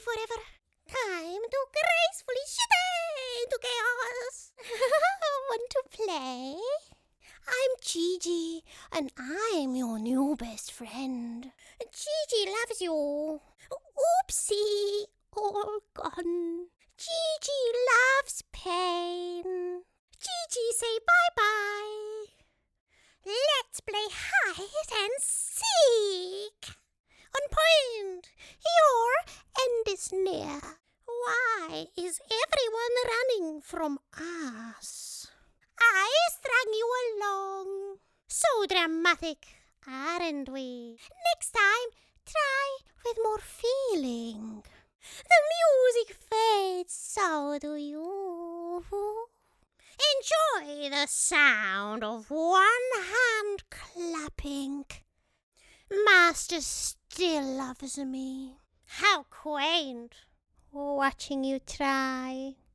forever. Time to gracefully shit into chaos. Want to play? I'm Gigi, and I'm your new best friend. Gigi loves you. Oopsie, all gone. Gigi loves pain. Gigi, say bye-bye. Let's play hide and seek. On point, your end is near. Why is everyone running from us? I strung you along. So dramatic, aren't we? Next time, try with more feeling. The music fades, so do you. Enjoy the sound of one hand clapping. Master still loves me. How quaint, watching you try.